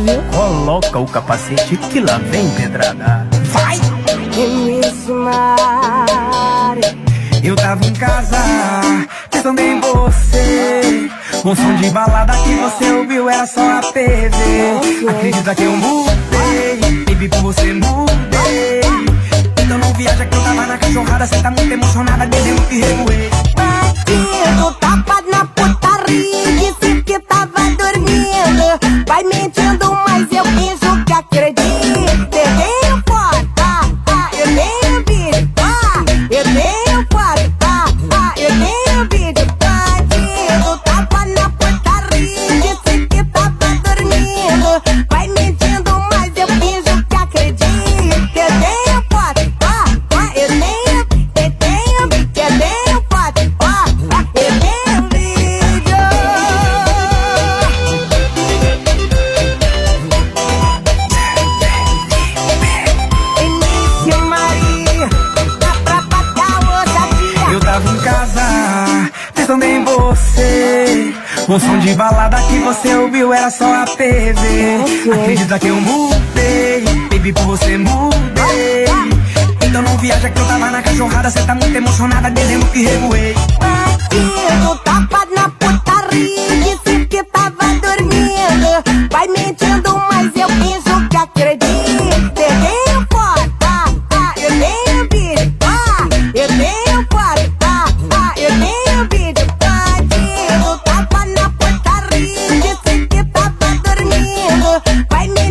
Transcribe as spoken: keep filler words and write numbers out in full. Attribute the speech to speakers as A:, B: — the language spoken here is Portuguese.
A: viu?
B: Coloca o capacete que lá vem pedrada. Vai!
A: M C Mari.
B: Eu tava em casa, pensando em você. Um som de balada que você ouviu era só a T V. Acredita que eu mudei, baby, por você mudei. Então não viaja que eu tava na cachorrada. Cê tá muito emocionada, dizendo que revoei.
A: Bandido, tapa na putaria. Disse que tava dormindo. Vai mentindo, mas eu finjo que acredito. Eu tenho foto, ah, ah, eu tenho vídeo, ah, eu tenho foto, ah, ah, eu tenho vídeo. Bandido, tapa na putaria. Disse que tava dormindo. Vai mentindo, mas eu finjo que acredito. Eu tenho foto, ah, ah, eu tenho, eu tenho, eu tenho foto, ah, ah, eu tenho vídeo. M C Mari, dá pra pagar ousadia.
B: Eu tava em casa, pensando em você. Um som de balada que você ouviu era só a T V. Acredita que eu mudei, baby, por você mudei. Então não viaja que eu tava na cachorrada. Cê tá muito emocionada, dizendo que revoei.
A: Bandido, tapa na putaria. Disse que tava dormindo. Vai mentindo, mas eu finjo que acredito. Eu tenho foto, ah, ah, eu tenho vídeo, ah, eu tenho foto, ah, ah, eu tenho vídeo. Bandido, tapa na putaria. Disse que tava dormindo. Vai mentindo.